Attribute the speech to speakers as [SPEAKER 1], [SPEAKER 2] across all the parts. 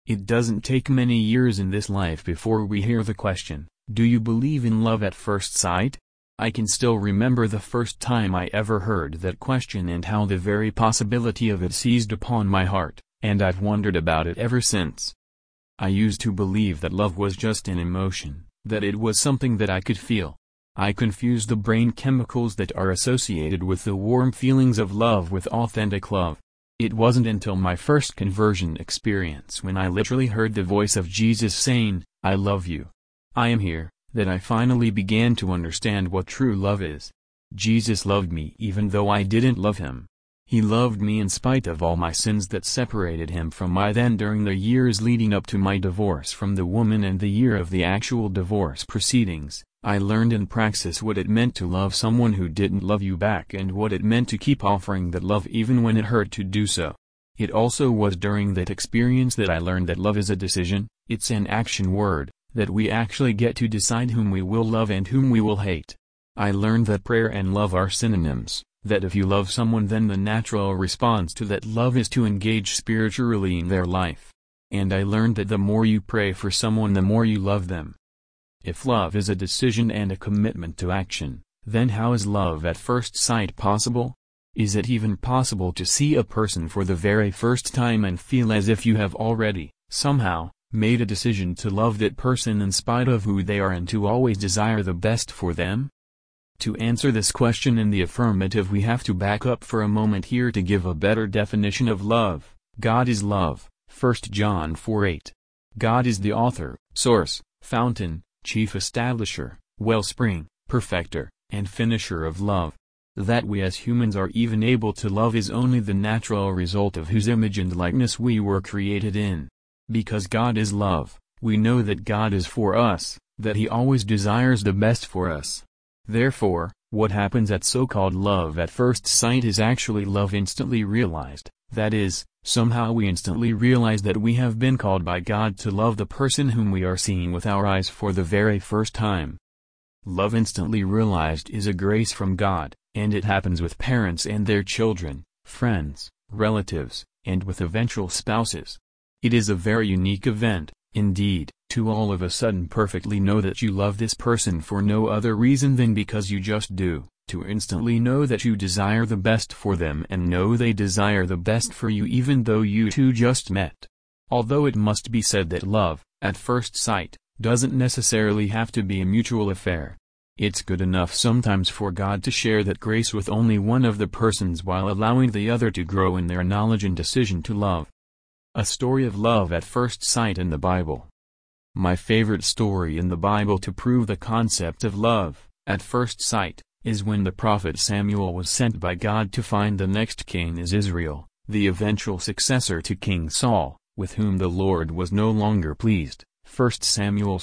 [SPEAKER 1] It doesn't take many years in this life before we hear the question, "Do you believe in love at first sight?" I can still remember the first time I ever heard that question and how the very possibility of it seized upon my heart, and I've wondered about it ever since. I used to believe that love was just an emotion, that it was something that I could feel. I confused the brain chemicals that are associated with the warm feelings of love with authentic love. It wasn't until my first conversion experience, when I literally heard the voice of Jesus saying, "I love you. I am here," that I finally began to understand what true love is. Jesus loved me even though I didn't love him. He loved me in spite of all my sins that separated him from me. Then during the years leading up to my divorce from the woman and the year of the actual divorce proceedings, I learned in praxis what it meant to love someone who didn't love you back and what it meant to keep offering that love even when it hurt to do so. It also was during that experience that I learned that love is a decision, it's an action word, that we actually get to decide whom we will love and whom we will hate. I learned that prayer and love are synonyms, that if you love someone then the natural response to that love is to engage spiritually in their life. And I learned that the more you pray for someone the more you love them. If love is a decision and a commitment to action, then how is love at first sight possible? Is it even possible to see a person for the very first time and feel as if you have already, somehow, made a decision to love that person in spite of who they are and to always desire the best for them? To answer this question in the affirmative we have to back up for a moment here to give a better definition of love. God is love, 1 John 4:8. God is the author, source, fountain, chief establisher, wellspring, perfecter, and finisher of love. That we as humans are even able to love is only the natural result of whose image and likeness we were created in. Because God is love, we know that God is for us, that he always desires the best for us. Therefore, what happens at so-called love at first sight is actually love instantly realized, that is, somehow we instantly realize that we have been called by God to love the person whom we are seeing with our eyes for the very first time. Love instantly realized is a grace from God, and it happens with parents and their children, friends, relatives, and with eventual spouses. It is a very unique event, indeed, to all of a sudden perfectly know that you love this person for no other reason than because you just do, to instantly know that you desire the best for them and know they desire the best for you even though you two just met. Although it must be said that love, at first sight, doesn't necessarily have to be a mutual affair. It's good enough sometimes for God to share that grace with only one of the persons while allowing the other to grow in their knowledge and decision to love. A story of love at first sight in the Bible. My favorite story in the Bible to prove the concept of love, at first sight, is when the prophet Samuel was sent by God to find the next king is Israel, the eventual successor to King Saul, with whom the Lord was no longer pleased. 1 Samuel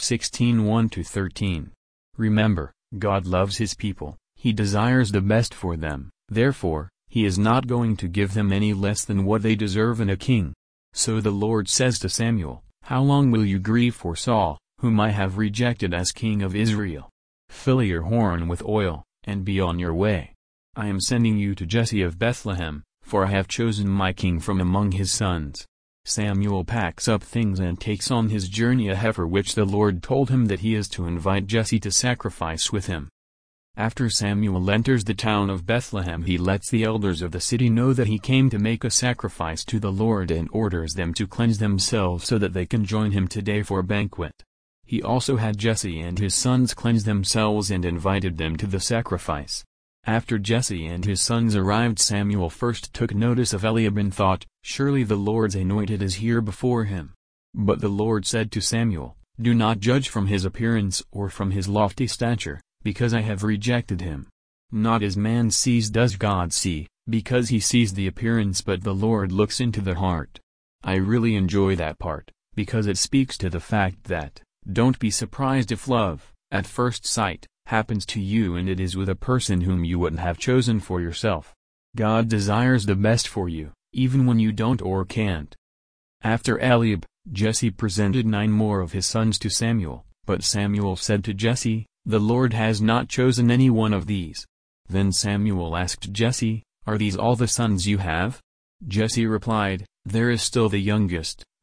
[SPEAKER 1] 16:1-13. Remember, God loves his people, he desires the best for them, therefore, he is not going to give them any less than what they deserve in a king. So the Lord says to Samuel, "How long will you grieve for Saul, whom I have rejected as king of Israel? Fill your horn with oil, and be on your way. I am sending you to Jesse of Bethlehem, for I have chosen my king from among his sons." Samuel packs up things and takes on his journey a heifer which the Lord told him that he is to invite Jesse to sacrifice with him. After Samuel enters the town of Bethlehem he lets the elders of the city know that he came to make a sacrifice to the Lord and orders them to cleanse themselves so that they can join him today for a banquet. He also had Jesse and his sons cleanse themselves and invited them to the sacrifice. After Jesse and his sons arrived Samuel first took notice of Eliab and thought, "Surely the Lord's anointed is here before him." But the Lord said to Samuel, "Do not judge from his appearance or from his lofty stature, because I have rejected him. Not as man sees does God see, because he sees the appearance but the Lord looks into the heart." I really enjoy that part, because it speaks to the fact that, don't be surprised if love, at first sight, happens to you and it is with a person whom you wouldn't have chosen for yourself. God desires the best for you, even when you don't or can't. After Eliab, Jesse presented 9 more of his sons to Samuel, but Samuel said to Jesse, "The Lord has not chosen any one of these." Then Samuel asked Jesse, "Are these all the sons you have?" Jesse replied, "There is still the youngest,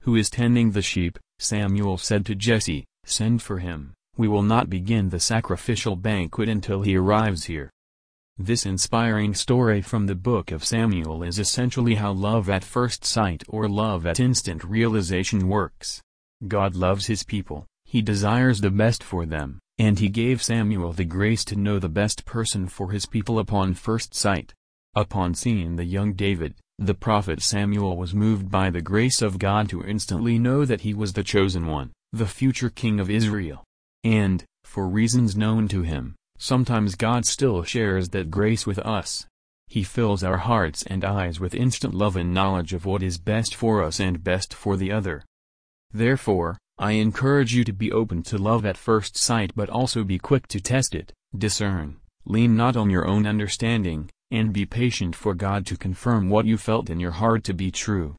[SPEAKER 1] "Who is tending the sheep?" Samuel said to Jesse, "Send for him, we will not begin the sacrificial banquet until he arrives here." This inspiring story from the book of Samuel is essentially how love at first sight or love at instant realization works. God loves his people, he desires the best for them, and he gave Samuel the grace to know the best person for his people upon first sight. Upon seeing the young David, the prophet Samuel was moved by the grace of God to instantly know that he was the chosen one, the future king of Israel. And, for reasons known to him, sometimes God still shares that grace with us. He fills our hearts and eyes with instant love and knowledge of what is best for us and best for the other. Therefore, I encourage you to be open to love at first sight, but also be quick to test it, discern, lean not on your own understanding, and be patient for God to confirm what you felt in your heart to be true.